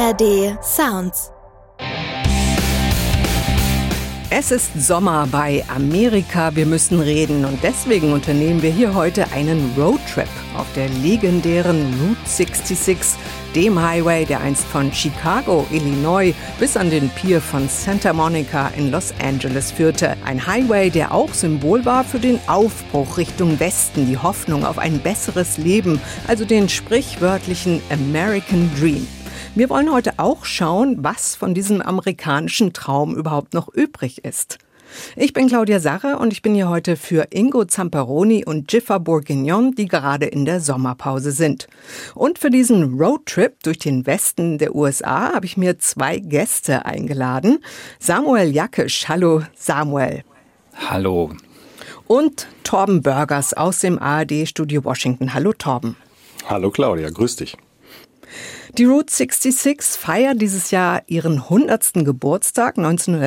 ARD Sounds. Es ist Sommer bei Amerika, wir müssen reden und deswegen unternehmen wir hier heute einen Roadtrip auf der legendären Route 66, dem Highway, der einst von Chicago, Illinois bis an den Pier von Santa Monica in Los Angeles führte. Ein Highway, der auch Symbol war für den Aufbruch Richtung Westen, die Hoffnung auf ein besseres Leben, also den sprichwörtlichen American Dream. Wir wollen heute auch schauen, was von diesem amerikanischen Traum überhaupt noch übrig ist. Ich bin Claudia Sarre und ich bin hier heute für Ingo Zamperoni und Jiffer Bourguignon, die gerade in der Sommerpause sind. Und für diesen Roadtrip durch den Westen der USA habe ich mir 2 Gäste eingeladen. Samuel Jakisch. Hallo Samuel. Hallo. Und Torben Burgers aus dem ARD-Studio Washington. Hallo Torben. Hallo Claudia, grüß dich. Die Route 66 feiert dieses Jahr ihren 100. Geburtstag.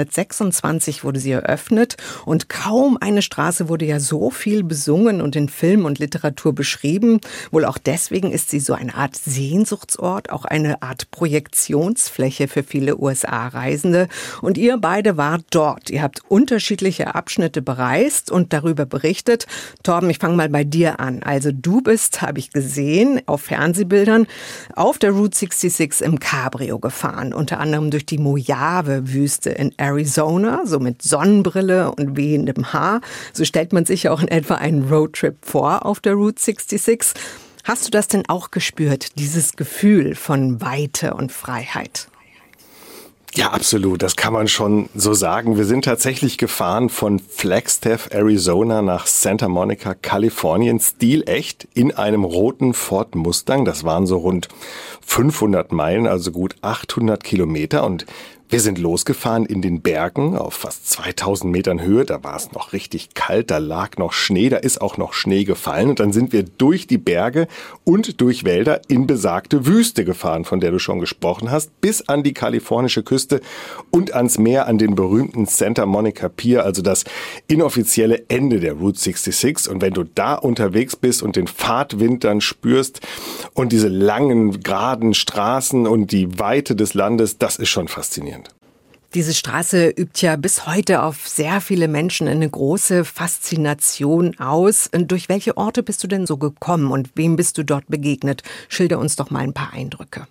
1926 wurde sie eröffnet und kaum eine Straße wurde ja so viel besungen und in Film und Literatur beschrieben. Wohl auch deswegen ist sie so eine Art Sehnsuchtsort, auch eine Art Projektionsfläche für viele USA-Reisende. Und ihr beide wart dort. Ihr habt unterschiedliche Abschnitte bereist und darüber berichtet. Torben, ich fange mal bei dir an. Also du bist, habe ich gesehen, auf Fernsehbildern auf der Route 66 im Cabrio gefahren, unter anderem durch die Mojave-Wüste in Arizona, so mit Sonnenbrille und wehendem Haar. So stellt man sich ja auch in etwa einen Roadtrip vor auf der Route 66. Hast du das denn auch gespürt, dieses Gefühl von Weite und Freiheit? Ja, absolut. Das kann man schon so sagen. Wir sind tatsächlich gefahren von Flagstaff, Arizona nach Santa Monica, Kalifornien, stilecht in einem roten Ford Mustang. Das waren so rund 500 Meilen, also gut 800 Kilometer und wir sind losgefahren in den Bergen auf fast 2000 Metern Höhe. Da war es noch richtig kalt, da lag noch Schnee, da ist auch noch Schnee gefallen. Und dann sind wir durch die Berge und durch Wälder in besagte Wüste gefahren, von der du schon gesprochen hast, bis an die kalifornische Küste und ans Meer, an den berühmten Santa Monica Pier, also das inoffizielle Ende der Route 66. Und wenn du da unterwegs bist und den Fahrtwind dann spürst und diese langen, geraden Straßen und die Weite des Landes, das ist schon faszinierend. Diese Straße übt ja bis heute auf sehr viele Menschen eine große Faszination aus. Durch welche Orte bist du denn so gekommen und wem bist du dort begegnet? Schilder uns doch mal ein paar Eindrücke.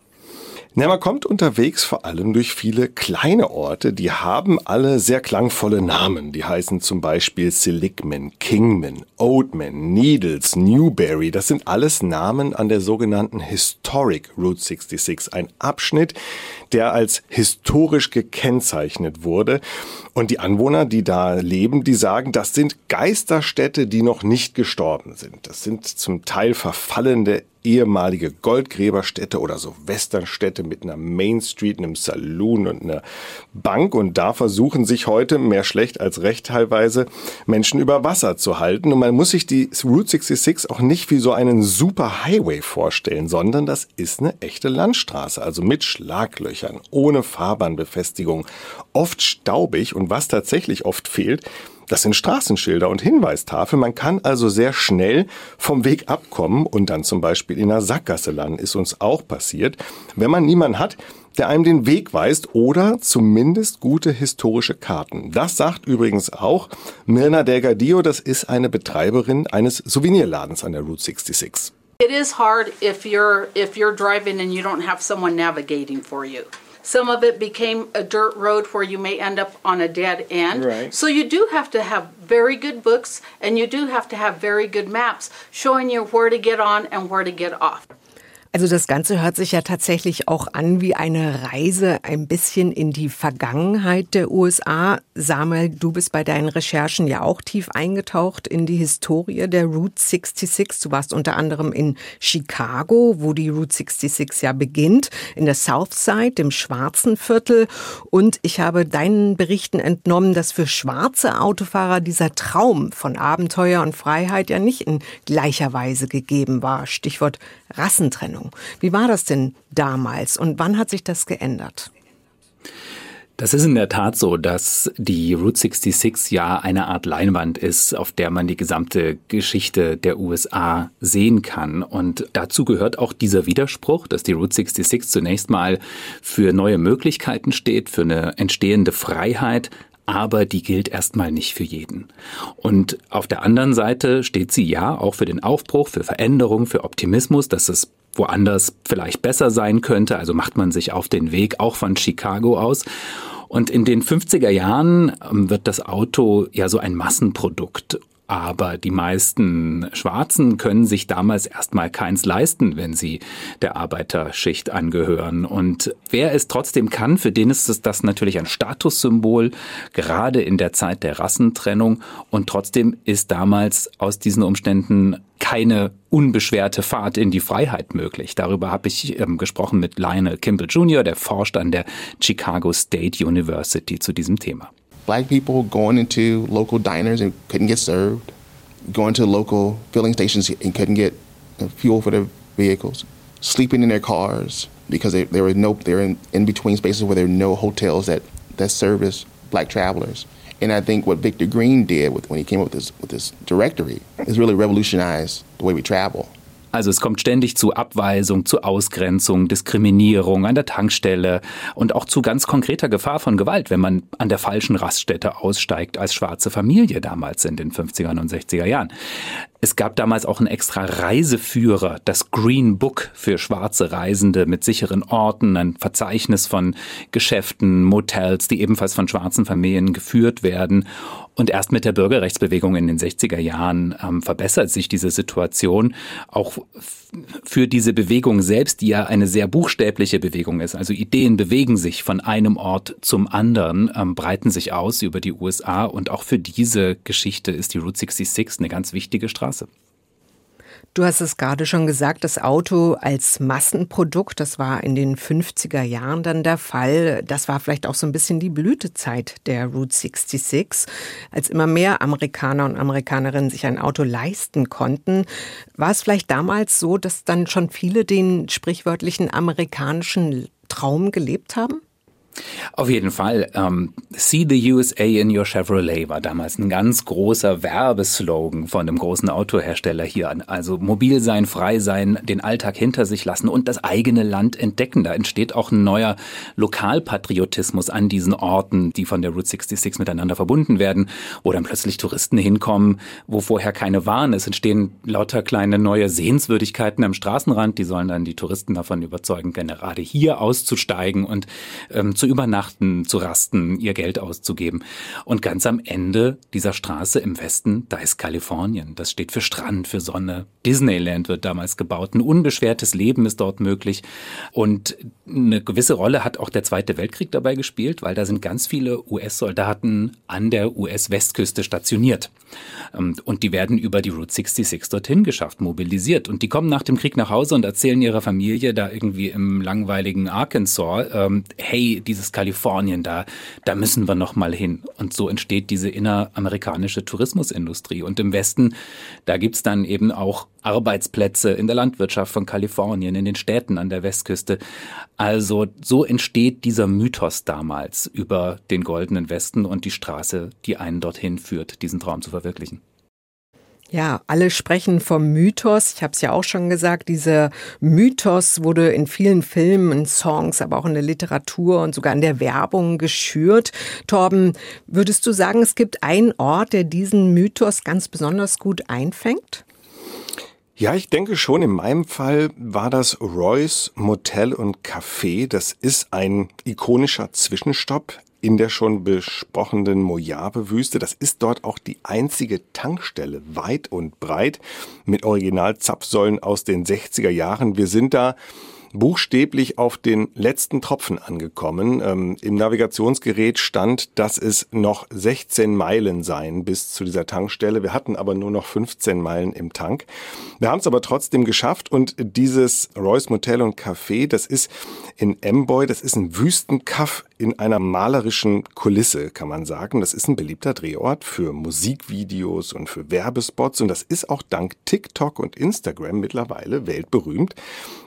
Na, man kommt unterwegs vor allem durch viele kleine Orte, die haben alle sehr klangvolle Namen. Die heißen zum Beispiel Seligman, Kingman, Oatman, Needles, Newberry. Das sind alles Namen an der sogenannten Historic Route 66, ein Abschnitt, der als historisch gekennzeichnet wurde. Und die Anwohner, die da leben, die sagen, das sind Geisterstädte, die noch nicht gestorben sind. Das sind zum Teil verfallende ehemalige Goldgräberstädte oder so Westernstädte mit einer Main Street, einem Saloon und einer Bank. Und da versuchen sich heute, mehr schlecht als recht teilweise, Menschen über Wasser zu halten. Und man muss sich die Route 66 auch nicht wie so einen super Highway vorstellen, sondern das ist eine echte Landstraße, also mit Schlaglöchern, ohne Fahrbahnbefestigung, oft staubig. Und was tatsächlich oft fehlt, das sind Straßenschilder und Hinweistafeln. Man kann also sehr schnell vom Weg abkommen und dann zum Beispiel in einer Sackgasse landen. Ist uns auch passiert, wenn man niemanden hat, der einem den Weg weist oder zumindest gute historische Karten. Das sagt übrigens auch Mirna Delgadillo, das ist eine Betreiberin eines Souvenirladens an der Route 66. It is hard if you're driving and you don't have someone navigating for you. Some of it became a dirt road where you may end up on a dead end. Right. So you do have to have very good books and you do have to have very good maps showing you where to get on and where to get off. Also das Ganze hört sich ja tatsächlich auch an wie eine Reise ein bisschen in die Vergangenheit der USA. Samuel, du bist bei deinen Recherchen ja auch tief eingetaucht in die Historie der Route 66. Du warst unter anderem in Chicago, wo die Route 66 ja beginnt, in der South Side, dem schwarzen Viertel. Und ich habe deinen Berichten entnommen, dass für schwarze Autofahrer dieser Traum von Abenteuer und Freiheit ja nicht in gleicher Weise gegeben war. Stichwort Rassentrennung. Wie war das denn damals und wann hat sich das geändert? Das ist in der Tat so, dass die Route 66 ja eine Art Leinwand ist, auf der man die gesamte Geschichte der USA sehen kann. Und dazu gehört auch dieser Widerspruch, dass die Route 66 zunächst mal für neue Möglichkeiten steht, für eine entstehende Freiheit, aber die gilt erstmal nicht für jeden. Und auf der anderen Seite steht sie ja auch für den Aufbruch, für Veränderung, für Optimismus, dass es woanders vielleicht besser sein könnte. Also macht man sich auf den Weg auch von Chicago aus. Und in den 50er Jahren wird das Auto ja so ein Massenprodukt. Aber die meisten Schwarzen können sich damals erstmal keins leisten, wenn sie der Arbeiterschicht angehören. Und wer es trotzdem kann, für den ist das natürlich ein Statussymbol, gerade in der Zeit der Rassentrennung. Und trotzdem ist damals aus diesen Umständen keine unbeschwerte Fahrt in die Freiheit möglich. Darüber habe ich gesprochen mit Lionel Kimball Jr., der forscht an der Chicago State University zu diesem Thema. Black people going into local diners and couldn't get served, going to local filling stations and couldn't get fuel for their vehicles, sleeping in their cars because they're in between spaces where there are no hotels that service black travelers. And I think what Victor Green did when he came up with this directory is really revolutionize the way we travel. Also es kommt ständig zu Abweisung, zu Ausgrenzung, Diskriminierung an der Tankstelle und auch zu ganz konkreter Gefahr von Gewalt, wenn man an der falschen Raststätte aussteigt als schwarze Familie damals in den 50er und 60er Jahren. Es gab damals auch einen extra Reiseführer, das Green Book für schwarze Reisende mit sicheren Orten, ein Verzeichnis von Geschäften, Motels, die ebenfalls von schwarzen Familien geführt werden. Und erst mit der Bürgerrechtsbewegung in den 60er Jahren verbessert sich diese Situation. Auch für diese Bewegung selbst, die ja eine sehr buchstäbliche Bewegung ist. Also Ideen bewegen sich von einem Ort zum anderen, breiten sich aus über die USA. Und auch für diese Geschichte ist die Route 66 eine ganz wichtige Straße. Du hast es gerade schon gesagt, das Auto als Massenprodukt, das war in den 50er Jahren dann der Fall. Das war vielleicht auch so ein bisschen die Blütezeit der Route 66, als immer mehr Amerikaner und Amerikanerinnen sich ein Auto leisten konnten. War es vielleicht damals so, dass dann schon viele den sprichwörtlichen amerikanischen Traum gelebt haben? Auf jeden Fall. See the USA in your Chevrolet war damals ein ganz großer Werbeslogan von einem großen Autohersteller hier. Also mobil sein, frei sein, den Alltag hinter sich lassen und das eigene Land entdecken. Da entsteht auch ein neuer Lokalpatriotismus an diesen Orten, die von der Route 66 miteinander verbunden werden, wo dann plötzlich Touristen hinkommen, wo vorher keine waren. Es entstehen lauter kleine neue Sehenswürdigkeiten am Straßenrand. Die sollen dann die Touristen davon überzeugen, gerade hier auszusteigen und zu übernachten, zu rasten, ihr Geld auszugeben. Und ganz am Ende dieser Straße im Westen, da ist Kalifornien. Das steht für Strand, für Sonne. Disneyland wird damals gebaut. Ein unbeschwertes Leben ist dort möglich. Und eine gewisse Rolle hat auch der Zweite Weltkrieg dabei gespielt, weil da sind ganz viele US-Soldaten an der US-Westküste stationiert. Und die werden über die Route 66 dorthin geschafft, mobilisiert. Und die kommen nach dem Krieg nach Hause und erzählen ihrer Familie da irgendwie im langweiligen Arkansas, hey, dieses Kalifornien, da müssen wir noch mal hin. Und so entsteht diese inneramerikanische Tourismusindustrie. Und im Westen, da gibt's dann eben auch Arbeitsplätze in der Landwirtschaft von Kalifornien, in den Städten an der Westküste. Also so entsteht dieser Mythos damals über den Goldenen Westen und die Straße, die einen dorthin führt, diesen Traum zu verwirklichen. Ja, alle sprechen vom Mythos. Ich habe es ja auch schon gesagt, dieser Mythos wurde in vielen Filmen, in Songs, aber auch in der Literatur und sogar in der Werbung geschürt. Torben, würdest du sagen, es gibt einen Ort, der diesen Mythos ganz besonders gut einfängt? Ja, ich denke schon. In meinem Fall war das Roy's Motel und Café. Das ist ein ikonischer Zwischenstopp in der schon besprochenen Mojave-Wüste. Das ist dort auch die einzige Tankstelle weit und breit mit Original-Zapfsäulen aus den 60er Jahren. Wir sind da buchstäblich auf den letzten Tropfen angekommen. Im Navigationsgerät stand, dass es noch 16 Meilen seien bis zu dieser Tankstelle. Wir hatten aber nur noch 15 Meilen im Tank. Wir haben es aber trotzdem geschafft und dieses Roy's Motel und Café, das ist in Amboy, das ist ein Wüstenkaff in einer malerischen Kulisse, kann man sagen. Das ist ein beliebter Drehort für Musikvideos und für Werbespots und das ist auch dank TikTok und Instagram mittlerweile weltberühmt.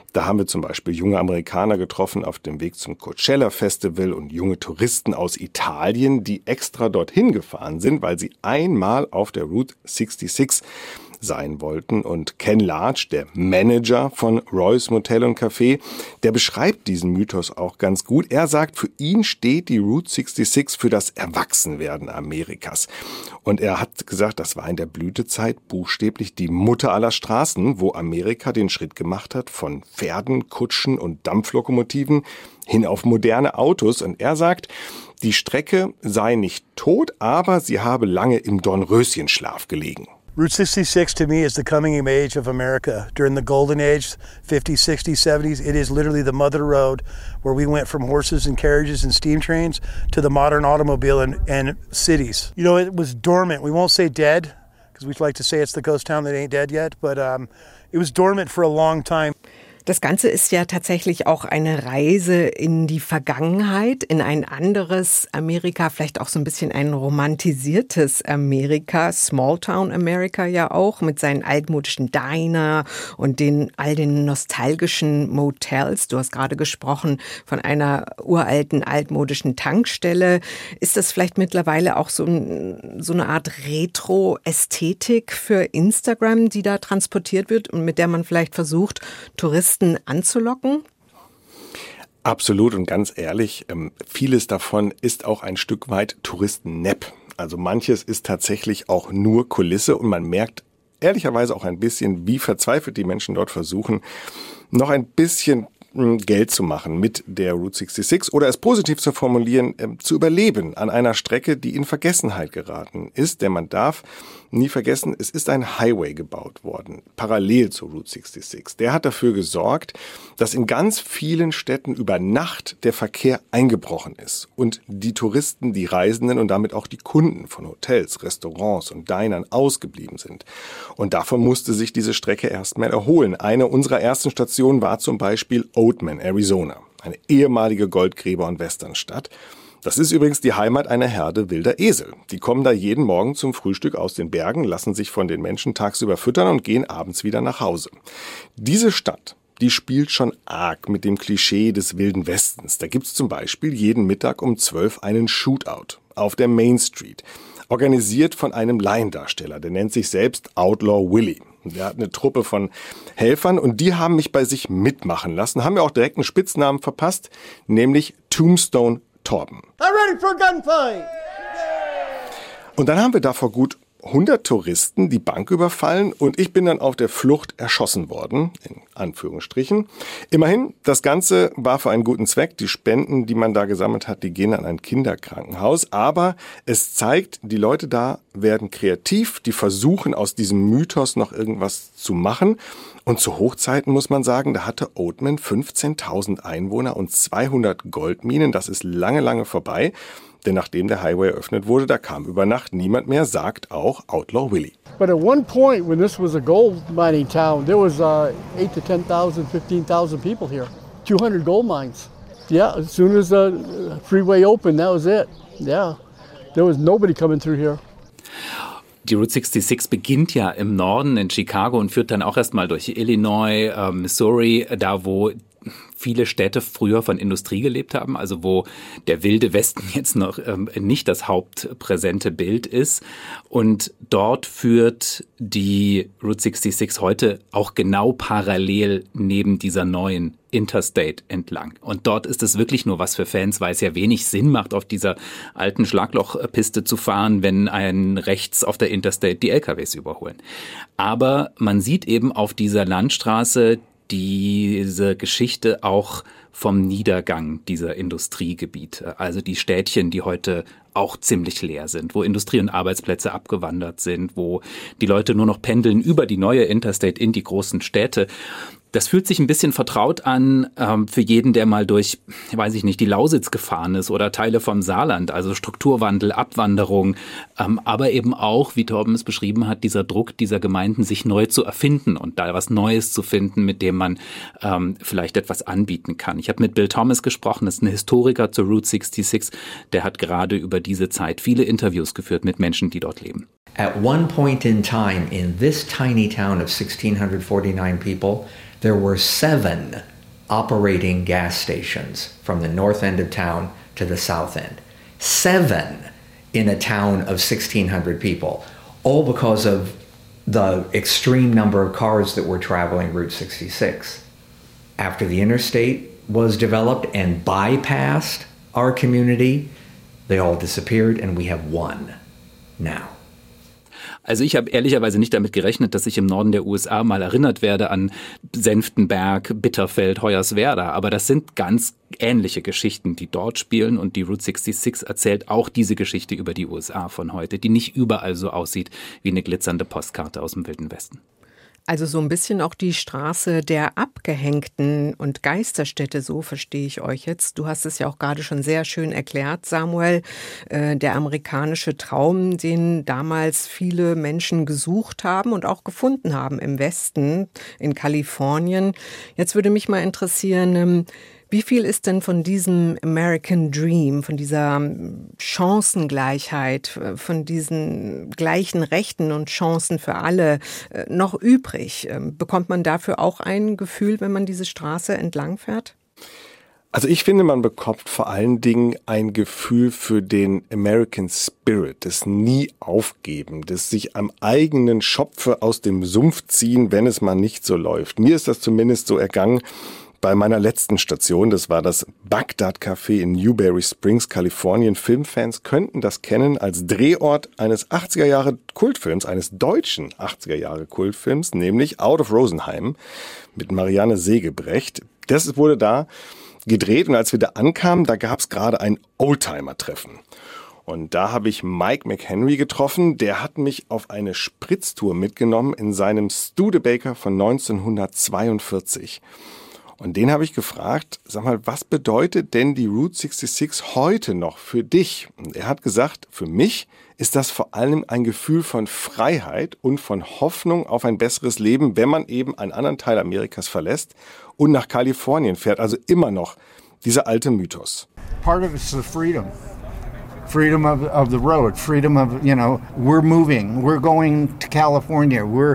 Da haben wir zum Beispiel junge Amerikaner getroffen auf dem Weg zum Coachella Festival und junge Touristen aus Italien, die extra dorthin gefahren sind, weil sie einmal auf der Route 66 sein wollten. Und Ken Larch, der Manager von Roy's Motel und Café, der beschreibt diesen Mythos auch ganz gut. Er sagt, für ihn steht die Route 66 für das Erwachsenwerden Amerikas. Und er hat gesagt, das war in der Blütezeit buchstäblich die Mutter aller Straßen, wo Amerika den Schritt gemacht hat von Pferden, Kutschen und Dampflokomotiven hin auf moderne Autos. Und er sagt, die Strecke sei nicht tot, aber sie habe lange im Dornröschenschlaf gelegen. Route 66 to me is the coming of age of America. During the golden age, 50s, 60s, 70s, it is literally the mother road where we went from horses and carriages and steam trains to the modern automobile and cities. You know, it was dormant. We won't say dead because we'd like to say it's the ghost town that ain't dead yet, but it was dormant for a long time. Das Ganze ist ja tatsächlich auch eine Reise in die Vergangenheit, in ein anderes Amerika, vielleicht auch so ein bisschen ein romantisiertes Amerika, Smalltown Amerika ja auch, mit seinen altmodischen Diner und all den nostalgischen Motels. Du hast gerade gesprochen von einer uralten, altmodischen Tankstelle. Ist das vielleicht mittlerweile auch so eine Art Retro-Ästhetik für Instagram, die da transportiert wird und mit der man vielleicht versucht, Touristen anzulocken? Absolut und ganz ehrlich, vieles davon ist auch ein Stück weit Touristennepp. Also manches ist tatsächlich auch nur Kulisse und man merkt ehrlicherweise auch ein bisschen, wie verzweifelt die Menschen dort versuchen, noch ein bisschen Geld zu machen mit der Route 66 oder es positiv zu formulieren, zu überleben an einer Strecke, die in Vergessenheit geraten ist. Denn man darf nie vergessen, es ist ein Highway gebaut worden, parallel zur Route 66. Der hat dafür gesorgt, dass in ganz vielen Städten über Nacht der Verkehr eingebrochen ist und die Touristen, die Reisenden und damit auch die Kunden von Hotels, Restaurants und Dinern ausgeblieben sind. Und davon musste sich diese Strecke erstmal erholen. Eine unserer ersten Stationen war zum Beispiel Oatman, Arizona, eine ehemalige Goldgräber- und Westernstadt. Das ist übrigens die Heimat einer Herde wilder Esel. Die kommen da jeden Morgen zum Frühstück aus den Bergen, lassen sich von den Menschen tagsüber füttern und gehen abends wieder nach Hause. Diese Stadt, die spielt schon arg mit dem Klischee des Wilden Westens. Da gibt's zum Beispiel jeden Mittag um 12 einen Shootout auf der Main Street, organisiert von einem Laiendarsteller, der nennt sich selbst Outlaw Willie. Der hat eine Truppe von Helfern und die haben mich bei sich mitmachen lassen, haben mir auch direkt einen Spitznamen verpasst, nämlich Tombstone Torben. I'm ready for a gunfight! Und dann haben wir da vor gut 100 Touristen die Bank überfallen und ich bin dann auf der Flucht erschossen worden, in Anführungsstrichen. Immerhin, das Ganze war für einen guten Zweck. Die Spenden, die man da gesammelt hat, die gehen an ein Kinderkrankenhaus. Aber es zeigt, die Leute da werden kreativ, die versuchen aus diesem Mythos noch irgendwas zu machen. Und zu Hochzeiten muss man sagen, da hatte Oatman 15.000 Einwohner und 200 Goldminen. Das ist lange, lange vorbei. Denn nachdem der Highway eröffnet wurde, da kam über Nacht niemand mehr, sagt auch Outlaw Willie. But at one point, when this was a gold mining town, there was 8,000 to 10,000, 15,000 people here. 200 gold mines. Yeah, as soon as the freeway opened, that was it. Yeah, there was nobody coming through here. Die Route 66 beginnt ja im Norden in Chicago und führt dann auch erstmal durch Illinois, Missouri, da wo viele Städte früher von Industrie gelebt haben, also wo der wilde Westen jetzt noch nicht das hauptpräsente Bild ist. Und dort führt die Route 66 heute auch genau parallel neben dieser neuen Interstate entlang. Und dort ist es wirklich nur was für Fans, weil es ja wenig Sinn macht, auf dieser alten Schlaglochpiste zu fahren, wenn einen rechts auf der Interstate die LKWs überholen. Aber man sieht eben auf dieser Landstraße diese Geschichte auch vom Niedergang dieser Industriegebiete. Also die Städtchen, die heute auch ziemlich leer sind, wo Industrie- und Arbeitsplätze abgewandert sind, wo die Leute nur noch pendeln über die neue Interstate in die großen Städte. Das fühlt sich ein bisschen vertraut an für jeden, der mal durch, weiß ich nicht, die Lausitz gefahren ist oder Teile vom Saarland, also Strukturwandel, Abwanderung, aber eben auch, wie Torben es beschrieben hat, dieser Druck dieser Gemeinden, sich neu zu erfinden und da was Neues zu finden, mit dem man vielleicht etwas anbieten kann. Ich habe mit Bill Thomas gesprochen, das ist ein Historiker zur Route 66, der hat gerade über diese Zeit viele Interviews geführt mit Menschen, die dort leben. At one point in time in this tiny town of 1,649 people, there were 7 operating gas stations from the north end of town to the south end. 7 in a town of 1,600 people, all because of the extreme number of cars that were traveling Route 66. After the interstate was developed and bypassed our community, they all disappeared and we have 1 now. Also ich habe ehrlicherweise nicht damit gerechnet, dass ich im Norden der USA mal erinnert werde an Senftenberg, Bitterfeld, Hoyerswerda. Aber das sind ganz ähnliche Geschichten, die dort spielen. Und die Route 66 erzählt auch diese Geschichte über die USA von heute, die nicht überall so aussieht wie eine glitzernde Postkarte aus dem Wilden Westen. Also so ein bisschen auch die Straße der Abgehängten und Geisterstädte, so verstehe ich euch jetzt. Du hast es ja auch gerade schon sehr schön erklärt, Samuel, der amerikanische Traum, den damals viele Menschen gesucht haben und auch gefunden haben im Westen, in Kalifornien. Jetzt würde mich mal interessieren, wie viel ist denn von diesem American Dream, von dieser Chancengleichheit, von diesen gleichen Rechten und Chancen für alle noch übrig? Bekommt man dafür auch ein Gefühl, wenn man diese Straße entlang fährt? Also ich finde, man bekommt vor allen Dingen ein Gefühl für den American Spirit, des Nie-Aufgeben, des sich am eigenen Schopfe aus dem Sumpf ziehen, wenn es mal nicht so läuft. Mir ist das zumindest so ergangen bei meiner letzten Station. Das war das Bagdad Café in Newberry Springs, Kalifornien. Filmfans könnten das kennen als Drehort eines 80er-Jahre-Kultfilms, eines deutschen 80er-Jahre-Kultfilms, nämlich Out of Rosenheim mit Marianne Segebrecht. Das wurde da gedreht und als wir da ankamen, da gab es gerade ein Oldtimer-Treffen. Und da habe ich Mike McHenry getroffen, der hat mich auf eine Spritztour mitgenommen in seinem Studebaker von 1942. Und den habe ich gefragt, sag mal, was bedeutet denn die Route 66 heute noch für dich? Und er hat gesagt, für mich ist das vor allem ein Gefühl von Freiheit und von Hoffnung auf ein besseres Leben, wenn man eben einen anderen Teil Amerikas verlässt und nach Kalifornien fährt. Also immer noch dieser alte Mythos. Part of it's the freedom. Freedom of the road, freedom of, we're moving, we're going to California, we're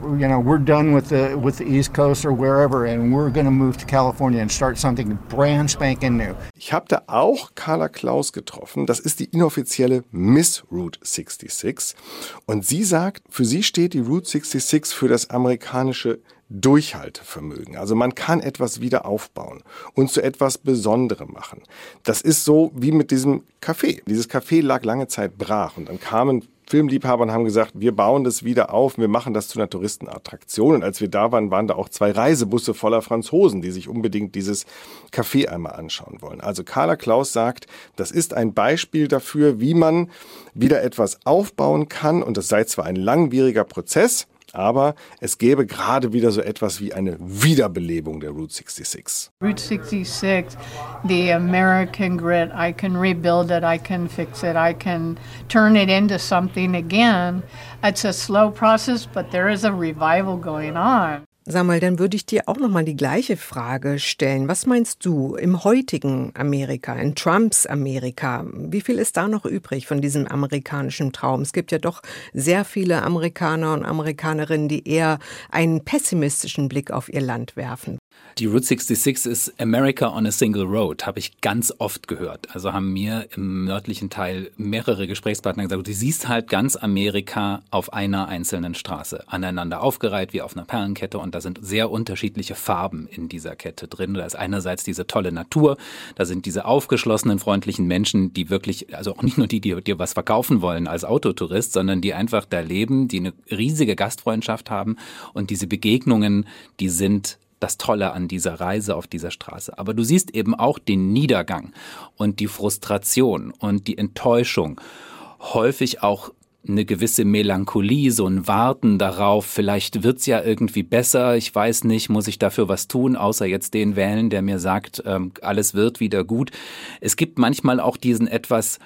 done with the East Coast or wherever, and we're going to move to California and start something brand spanking new. Ich habe da auch Carla Klaus getroffen, das ist die inoffizielle Miss Route 66 und sie sagt, für sie steht die Route 66 für das amerikanische Durchhaltevermögen. Also man kann etwas wieder aufbauen und zu etwas Besonderem machen. Das ist so wie mit diesem Café. Dieses Café lag lange Zeit brach und dann kamen Filmliebhaber und haben gesagt, wir bauen das wieder auf, wir machen das zu einer Touristenattraktion. Und als wir da waren, waren da auch 2 Reisebusse voller Franzosen, die sich unbedingt dieses Café einmal anschauen wollen. Also Carla Klaus sagt, das ist ein Beispiel dafür, wie man wieder etwas aufbauen kann. Und das sei zwar ein langwieriger Prozess, aber es gäbe gerade wieder so etwas wie eine Wiederbelebung der Route 66. Route 66, the American grit, I can rebuild it, I can fix it, I can turn it into something again. It's a slow process, but there is a revival going on. Samuel, dann würde ich dir auch noch mal die gleiche Frage stellen. Was meinst du im heutigen Amerika, in Trumps Amerika? Wie viel ist da noch übrig von diesem amerikanischen Traum? Es gibt ja doch sehr viele Amerikaner und Amerikanerinnen, die eher einen pessimistischen Blick auf ihr Land werfen. Die Route 66 ist America on a Single Road, habe ich ganz oft gehört. Also haben mir im nördlichen Teil mehrere Gesprächspartner gesagt, du siehst halt ganz Amerika auf einer einzelnen Straße, aneinander aufgereiht wie auf einer Perlenkette und da sind sehr unterschiedliche Farben in dieser Kette drin. Da ist einerseits diese tolle Natur, da sind diese aufgeschlossenen, freundlichen Menschen, die wirklich, also auch nicht nur die dir was verkaufen wollen als Autotourist, sondern die einfach da leben, die eine riesige Gastfreundschaft haben und diese Begegnungen, die sind das Tolle an dieser Reise auf dieser Straße. Aber du siehst eben auch den Niedergang und die Frustration und die Enttäuschung. Häufig auch eine gewisse Melancholie, so ein Warten darauf, vielleicht wird's ja irgendwie besser, ich weiß nicht, muss ich dafür was tun, außer jetzt den wählen, der mir sagt, alles wird wieder gut. Es gibt manchmal auch diesen etwas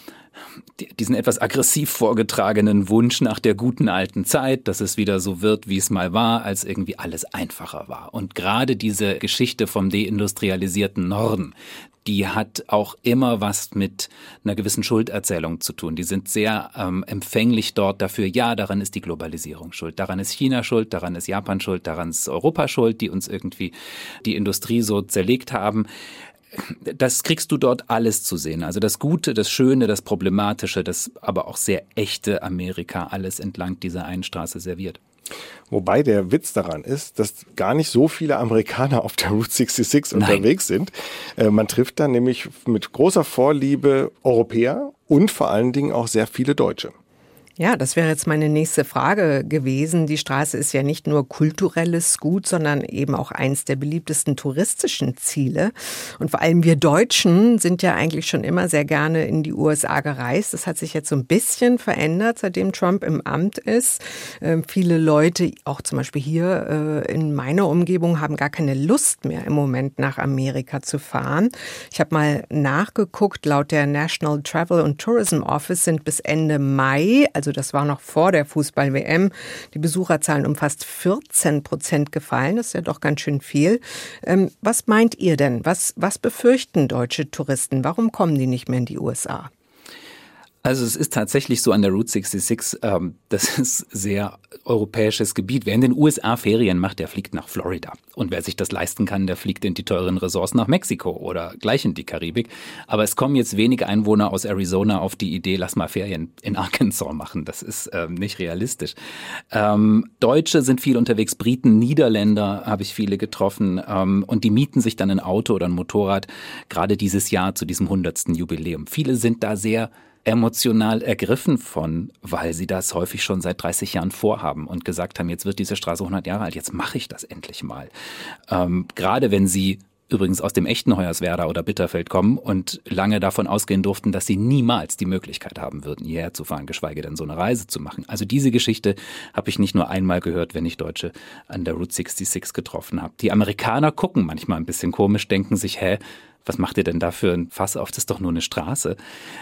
aggressiv vorgetragenen Wunsch nach der guten alten Zeit, dass es wieder so wird, wie es mal war, als irgendwie alles einfacher war. Und gerade diese Geschichte vom deindustrialisierten Norden, die hat auch immer was mit einer gewissen Schulderzählung zu tun. Die sind sehr empfänglich dort dafür, ja, daran ist die Globalisierung schuld, daran ist China schuld, daran ist Japan schuld, daran ist Europa schuld, die uns irgendwie die Industrie so zerlegt haben. Das kriegst du dort alles zu sehen. Also das Gute, das Schöne, das Problematische, das aber auch sehr echte Amerika, alles entlang dieser einen Straße serviert. Wobei der Witz daran ist, dass gar nicht so viele Amerikaner auf der Route 66 unterwegs sind. Man trifft da nämlich mit großer Vorliebe Europäer und vor allen Dingen auch sehr viele Deutsche. Ja, das wäre jetzt meine nächste Frage gewesen. Die Straße ist ja nicht nur kulturelles Gut, sondern eben auch eins der beliebtesten touristischen Ziele. Und vor allem wir Deutschen sind ja eigentlich schon immer sehr gerne in die USA gereist. Das hat sich jetzt so ein bisschen verändert, seitdem Trump im Amt ist. Viele Leute, auch zum Beispiel hier in meiner Umgebung, haben gar keine Lust mehr im Moment nach Amerika zu fahren. Ich habe mal nachgeguckt, laut der National Travel and Tourism Office sind bis Ende Mai, also das war noch vor der Fußball-WM, die Besucherzahlen um fast 14% gefallen. Das ist ja doch ganz schön viel. Was meint ihr denn? Was befürchten deutsche Touristen? Warum kommen die nicht mehr in die USA? Also es ist tatsächlich so an der Route 66, das ist sehr europäisches Gebiet. Wer in den USA Ferien macht, der fliegt nach Florida. Und wer sich das leisten kann, der fliegt in die teuren Resorts nach Mexiko oder gleich in die Karibik. Aber es kommen jetzt wenige Einwohner aus Arizona auf die Idee, lass mal Ferien in Arkansas machen. Das ist nicht realistisch. Deutsche sind viel unterwegs, Briten, Niederländer habe ich viele getroffen. Und die mieten sich dann ein Auto oder ein Motorrad, gerade dieses Jahr zu diesem 100. Jubiläum. Viele sind da sehr emotional ergriffen von, weil sie das häufig schon seit 30 Jahren vorhaben und gesagt haben, jetzt wird diese Straße 100 Jahre alt, jetzt mache ich das endlich mal. Gerade wenn sie übrigens aus dem echten Hoyerswerda oder Bitterfeld kommen und lange davon ausgehen durften, dass sie niemals die Möglichkeit haben würden, hierher zu fahren, geschweige denn so eine Reise zu machen. Also diese Geschichte habe ich nicht nur einmal gehört, wenn ich Deutsche an der Route 66 getroffen habe. Die Amerikaner gucken manchmal ein bisschen komisch, denken sich, was macht ihr denn da für ein Fass auf? Das ist doch nur eine Straße.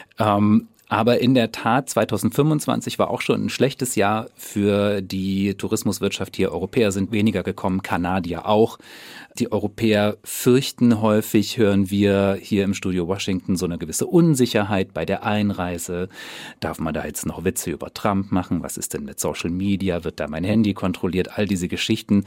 Aber in der Tat, 2025 war auch schon ein schlechtes Jahr für die Tourismuswirtschaft hier. Europäer sind weniger gekommen, Kanadier auch. Die Europäer fürchten häufig, hören wir hier im Studio Washington, so eine gewisse Unsicherheit bei der Einreise. Darf man da jetzt noch Witze über Trump machen? Was ist denn mit Social Media? Wird da mein Handy kontrolliert? All diese Geschichten.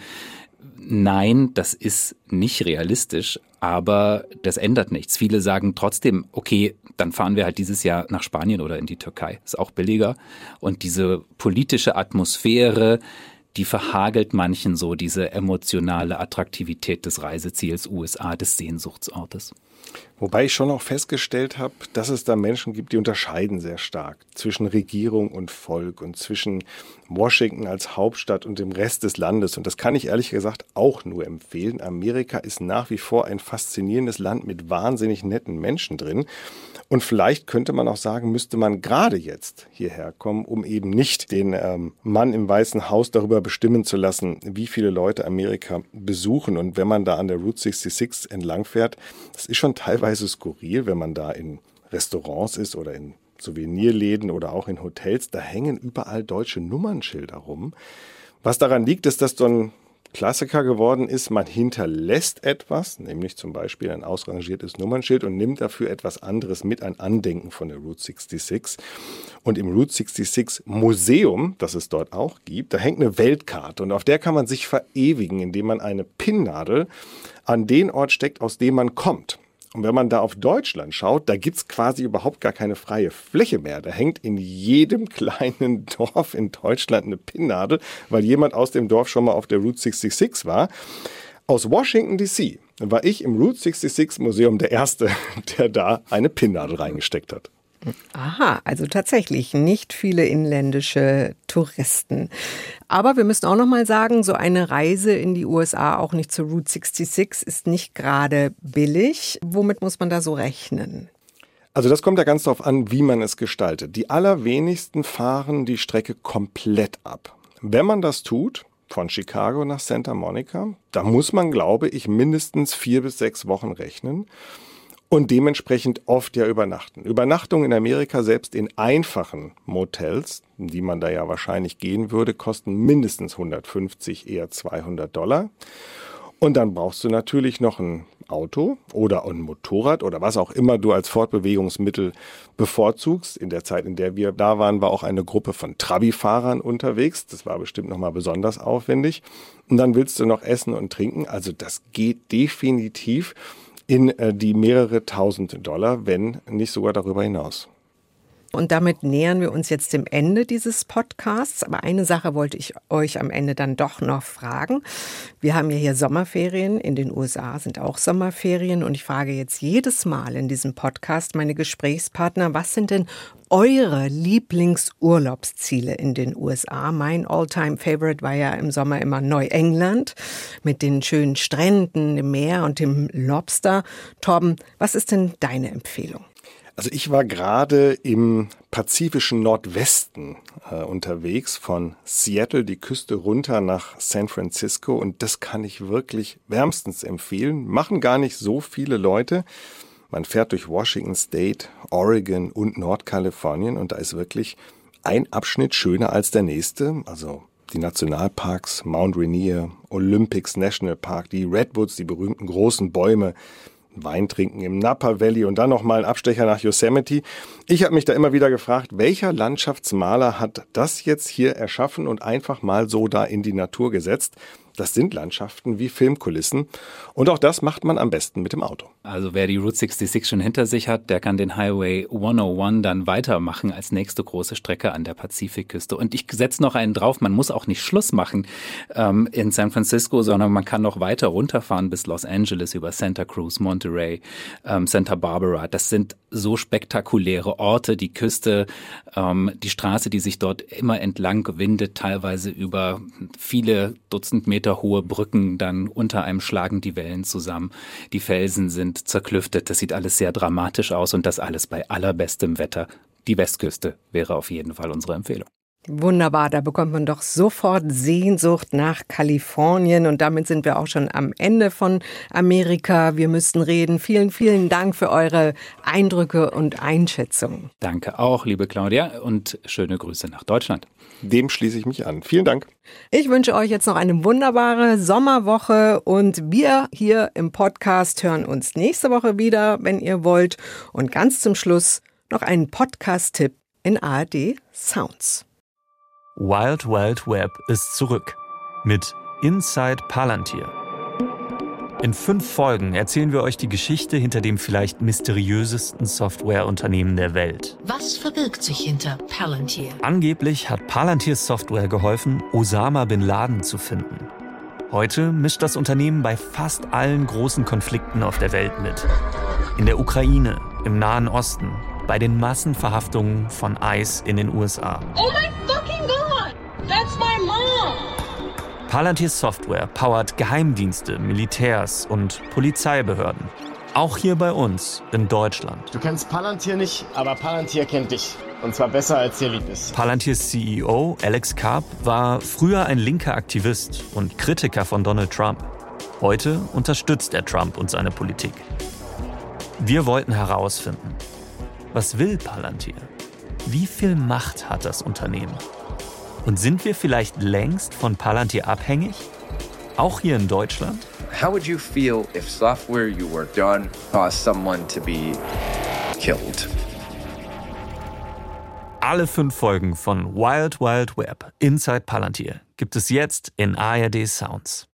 Nein, das ist nicht realistisch, aber das ändert nichts. Viele sagen trotzdem, okay, dann fahren wir halt dieses Jahr nach Spanien oder in die Türkei. Ist auch billiger. Und diese politische Atmosphäre, die verhagelt manchen so, diese emotionale Attraktivität des Reiseziels USA, des Sehnsuchtsortes. Wobei ich schon auch festgestellt habe, dass es da Menschen gibt, die unterscheiden sehr stark zwischen Regierung und Volk und zwischen Washington als Hauptstadt und dem Rest des Landes. Und das kann ich ehrlich gesagt auch nur empfehlen. Amerika ist nach wie vor ein faszinierendes Land mit wahnsinnig netten Menschen drin. Und vielleicht könnte man auch sagen, müsste man gerade jetzt hierher kommen, um eben nicht den Mann im Weißen Haus darüber bestimmen zu lassen, wie viele Leute Amerika besuchen. Und wenn man da an der Route 66 entlangfährt, das ist schon teilweise skurril, wenn man da in Restaurants ist oder in Souvenirläden oder auch in Hotels, da hängen überall deutsche Nummernschilder rum. Was daran liegt, ist, dass so ein Klassiker geworden ist, man hinterlässt etwas, nämlich zum Beispiel ein ausrangiertes Nummernschild und nimmt dafür etwas anderes mit, ein Andenken von der Route 66. Und im Route 66 Museum, das es dort auch gibt, da hängt eine Weltkarte und auf der kann man sich verewigen, indem man eine Pinnnadel an den Ort steckt, aus dem man kommt. Und wenn man da auf Deutschland schaut, da gibt's quasi überhaupt gar keine freie Fläche mehr. Da hängt in jedem kleinen Dorf in Deutschland eine Pinnnadel, weil jemand aus dem Dorf schon mal auf der Route 66 war. Aus Washington D.C. war ich im Route 66 Museum der Erste, der da eine Pinnnadel reingesteckt hat. Aha, also tatsächlich nicht viele inländische Touristen. Aber wir müssen auch noch mal sagen, so eine Reise in die USA, auch nicht zur Route 66, ist nicht gerade billig. Womit muss man da so rechnen? Also das kommt ja ganz darauf an, wie man es gestaltet. Die allerwenigsten fahren die Strecke komplett ab. Wenn man das tut, von Chicago nach Santa Monica, da muss man, glaube ich, mindestens 4 bis 6 Wochen rechnen. Und dementsprechend oft ja übernachten. Übernachtungen in Amerika, selbst in einfachen Motels, die man da ja wahrscheinlich gehen würde, kosten mindestens $150, eher $200. Und dann brauchst du natürlich noch ein Auto oder ein Motorrad oder was auch immer du als Fortbewegungsmittel bevorzugst. In der Zeit, in der wir da waren, war auch eine Gruppe von Trabi-Fahrern unterwegs. Das war bestimmt nochmal besonders aufwendig. Und dann willst du noch essen und trinken. Also das geht definitiv in die mehrere $1.000, wenn nicht sogar darüber hinaus. Und damit nähern wir uns jetzt dem Ende dieses Podcasts. Aber eine Sache wollte ich euch am Ende dann doch noch fragen. Wir haben ja hier Sommerferien. In den USA sind auch Sommerferien. Und ich frage jetzt jedes Mal in diesem Podcast meine Gesprächspartner, was sind denn eure Lieblingsurlaubsziele in den USA? Mein All-Time-Favorite war ja im Sommer immer Neuengland mit den schönen Stränden, dem Meer und dem Lobster. Torben, was ist denn deine Empfehlung? Also ich war gerade im pazifischen Nordwesten unterwegs, von Seattle die Küste runter nach San Francisco, und das kann ich wirklich wärmstens empfehlen. Machen gar nicht so viele Leute. Man fährt durch Washington State, Oregon und Nordkalifornien, und da ist wirklich ein Abschnitt schöner als der nächste. Also die Nationalparks, Mount Rainier, Olympics National Park, die Redwoods, die berühmten großen Bäume, Wein trinken im Napa Valley und dann nochmal ein Abstecher nach Yosemite. Ich habe mich da immer wieder gefragt, welcher Landschaftsmaler hat das jetzt hier erschaffen und einfach mal so da in die Natur gesetzt? Das sind Landschaften wie Filmkulissen. Und auch das macht man am besten mit dem Auto. Also wer die Route 66 schon hinter sich hat, der kann den Highway 101 dann weitermachen als nächste große Strecke an der Pazifikküste. Und ich setze noch einen drauf, man muss auch nicht Schluss machen in San Francisco, sondern man kann noch weiter runterfahren bis Los Angeles über Santa Cruz, Monterey, Santa Barbara. Das sind so spektakuläre Orte, die Küste, die Straße, die sich dort immer entlang windet, teilweise über viele Dutzend Meter hohe Brücken, dann unter einem schlagen die Wellen zusammen. Die Felsen sind zerklüftet, das sieht alles sehr dramatisch aus und das alles bei allerbestem Wetter. Die Westküste wäre auf jeden Fall unsere Empfehlung. Wunderbar, da bekommt man doch sofort Sehnsucht nach Kalifornien, und damit sind wir auch schon am Ende von Amerika. Wir müssten reden. Vielen, vielen Dank für eure Eindrücke und Einschätzungen. Danke auch, liebe Claudia, und schöne Grüße nach Deutschland. Dem schließe ich mich an. Vielen Dank. Ich wünsche euch jetzt noch eine wunderbare Sommerwoche, und wir hier im Podcast hören uns nächste Woche wieder, wenn ihr wollt. Und ganz zum Schluss noch einen Podcast-Tipp in ARD Sounds. Wild Wild Web ist zurück mit Inside Palantir. In 5 Folgen erzählen wir euch die Geschichte hinter dem vielleicht mysteriösesten Softwareunternehmen der Welt. Was verbirgt sich hinter Palantir? Angeblich hat Palantirs Software geholfen, Osama Bin Laden zu finden. Heute mischt das Unternehmen bei fast allen großen Konflikten auf der Welt mit. In der Ukraine, im Nahen Osten, bei den Massenverhaftungen von ICE in den USA. Oh my fucking God! That's my mom! Palantirs Software powert Geheimdienste, Militärs und Polizeibehörden. Auch hier bei uns in Deutschland. Du kennst Palantir nicht, aber Palantir kennt dich. Und zwar besser, als dir lieb ist. Palantirs CEO Alex Karp war früher ein linker Aktivist und Kritiker von Donald Trump. Heute unterstützt er Trump und seine Politik. Wir wollten herausfinden, was will Palantir? Wie viel Macht hat das Unternehmen? Und sind wir vielleicht längst von Palantir abhängig? Auch hier in Deutschland? How would you feel if software you worked on caused someone to be killed? Alle 5 Folgen von Wild Wild Web Inside Palantir gibt es jetzt in ARD Sounds.